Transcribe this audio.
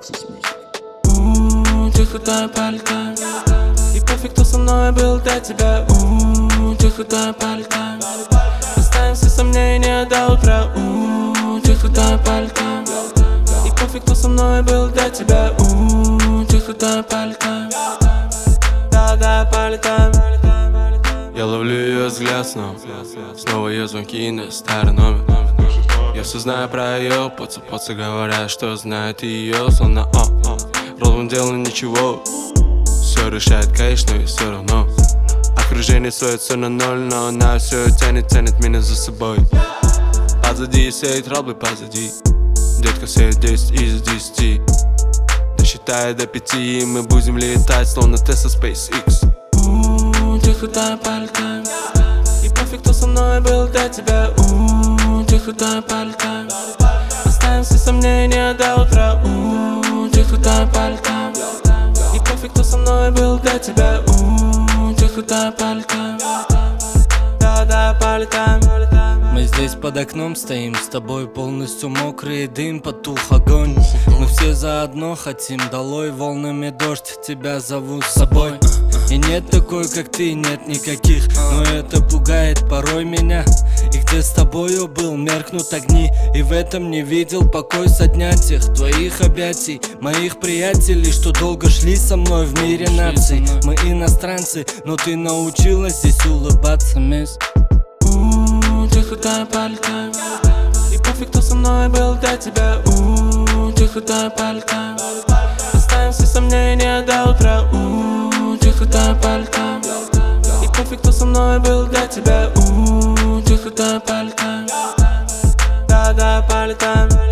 Ты худая палька, и пофиг, кто со мной был до тебя. Ты худая палька, оставим все сомнения до утра. Ты худая палька, и пофиг, кто со мной был до тебя. Ты худая палька, да, палька. Я ловлю ее взгляд снова ее звонки на старый номер. Я все знаю про ее, поцы говорят, что знают ее. Словно ровным делом ничего. Все решает кэш, но и все равно окружение сводит все на ноль, но она все тянет меня за собой. Позади сеет траблы, позади. Детка сеет 10 из 10. Досчитает до 5, и мы будем летать, словно Tesla SpaceX. Ты худая палька, и пофиг, кто со мной был до тебя. Ты худая палька, оставим все сомнения до утра. Ты худая палька, и пофиг, кто со мной был до тебя. Ты худая палька, да, палька. Мы здесь под окном стоим, с тобой полностью мокрый дым, потух огонь. Мы все заодно хотим, долой волнами дождь, тебя зову с собой. И нет такой, как ты, нет никаких, но это пугает порой меня. И где с тобою был, меркнут огни, и в этом не видел покой со дня тех твоих объятий, моих приятелей, что долго шли со мной в мире наций. Мы иностранцы, но ты научилась здесь улыбаться, мисс. Ты худая палька, и пофиг, кто со мной был до тебя. Ты худая палька, оставим все сомнения до утра. Ты худая палька, и пофиг, кто со мной был до тебя. Ты худая палька, да, палька.